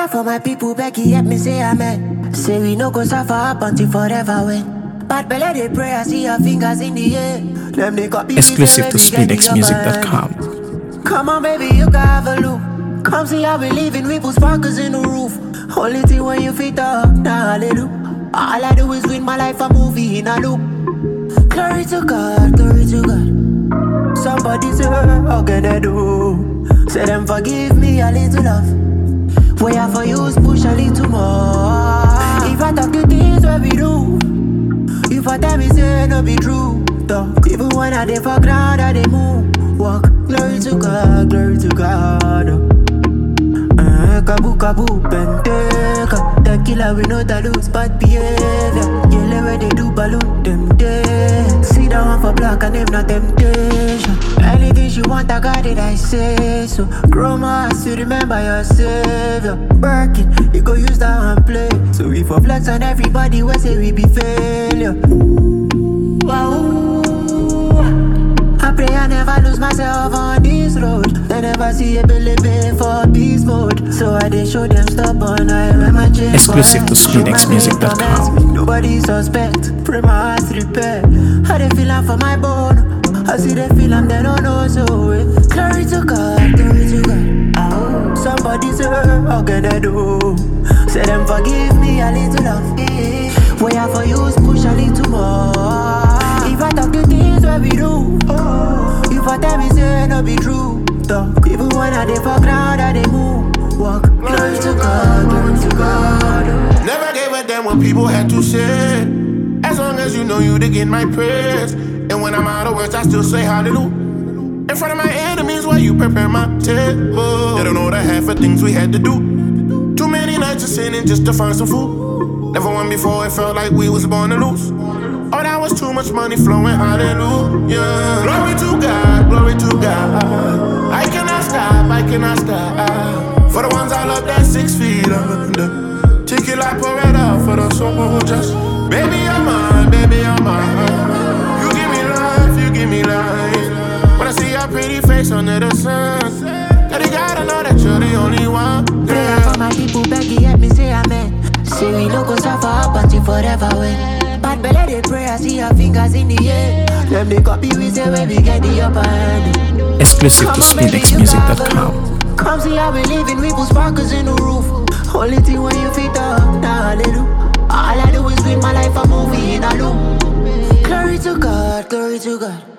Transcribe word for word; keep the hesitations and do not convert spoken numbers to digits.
pray for my people, Becky, help me say amen. Say we no go suffer up until forever when. Bad belly they pray, I see your fingers in the air. Them they copy Exclusive to speedex music dot com. Come on baby, you can have a look. Come see how we living, we put sparkles in the roof. Only thing when you fit up, nah hallelujah. All I do is win my life a movie in a loop. Glory to God, glory to God. Somebody say, how can I do? Say them forgive me a little love. Way I for use push a little more. If I talk the things where we do, if I tell me say no be true, though. Even when I dey for ground I dey move. Walk, glory to God, glory to God. Uh, kabu kabu penteka. Tequila we know that lose bad behavior. Yellow where they do balloon them day. See that one for black and them not temptation. Anything she want I got it I say so. Grow my eyes to remember your savior. Working, you go use that one play. So we for flex on everybody we say we be failure. Ooh, wow. I pray I never lose myself on this road. They never see a belly for beast mode. So I did show them stop on I wear my chain. Exclusive to speedex music dot com. Nobody suspect, pray my heart repair. How they feel I'm for my bone. I see they feel I'm they don't know so it. Glory to God, glory to God. Oh, somebody say, how can I do? Say them forgive me a little love. Way I for use push a little more. If I talk the things where we do, oh, if I tell me say no be true, though. Even when I dey for ground I dey move. Walk, glory to God, glory to God. Never gave a damn what people had to say. As long as you know you to get my praise. And when I'm out of words I still say hallelujah. In front of my enemies while you prepare my table. They don't know the half of things we had to do. Too many nights of sinning just to find some food. Never won before, it felt like we was born to lose. Oh, that was too much money flowing, hallelujah. Glory to God, glory to God. I cannot stop, I cannot stop. For the ones I love that six feet under. Take it like pour it out for the soldiers. Baby, I'm mine, baby, I'm mine. You give me life, you give me life. When I see your pretty face under the sun, that you gotta know that you're the only one. Pray for my people, Becky, help me say amen. Say we no go suffer up until forever when. Bad belly they pray, I see your fingers in the air. Them they copy we say when we get the upper hand. Exclusive to speedex music dot com. Come see how we living, we put sparkles in the roof. Only thing when you fit up, nah hallelujah. All I do is win my life a movie in a loop. Glory to God, glory to God.